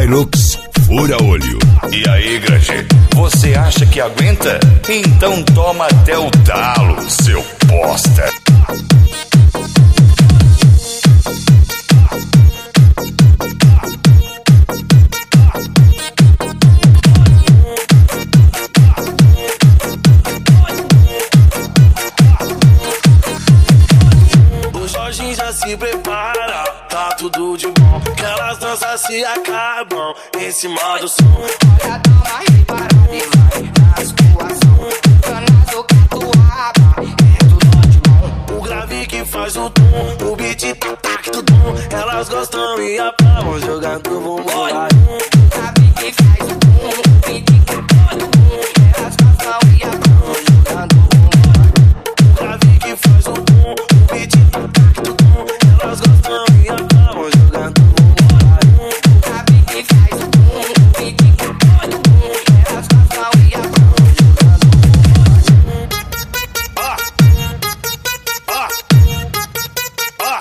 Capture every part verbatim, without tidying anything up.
Hilux fura olho. E aí, Grande, você acha que aguenta? Então toma até o talo, seu bosta. O Jorginho já se prepara, tá tudo de bom. Aquelas danças se acabam em cima do som. Olha, dá uma reparada e vai na situação. Cana do catuaba, é tudo de bom. O grave que faz o tom, o beat tá tac do tom. Elas gostam e aplaudem jogando bumbum. O grave que faz o tom, o beat que tá do bom. Elas gostam e aplaudem jogando bumbum. O grave que faz o tom, o beat tá tac do tom. Elas gostam e aplaudem jogando bumbum. O grave que faz o tom, o beat que tá do bom. Elas gostam e aplaudem jogando bumbum. Ah, ah, ah.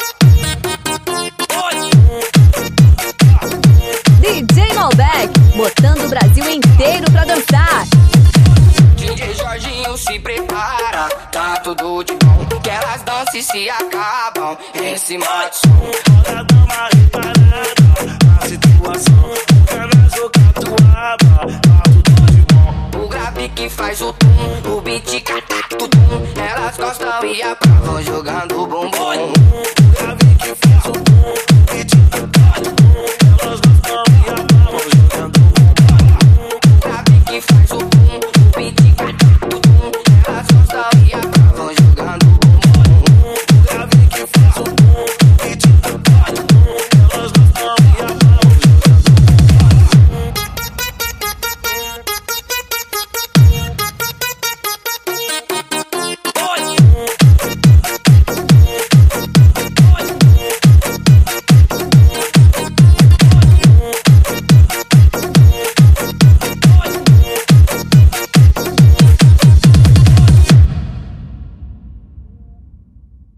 D J Malbec, botando o Brasil inteiro pra dançar. D J Jorginho se prepara, tá tudo de bom. Que elas dançam e se acabam em cima do som. Olha, dá uma reparada na situação. O cana do catuaba, tá tudo de bom. O grave que faz o tom, o beat que ataca o tom. Elas gostam e aprovam jogando bumbum.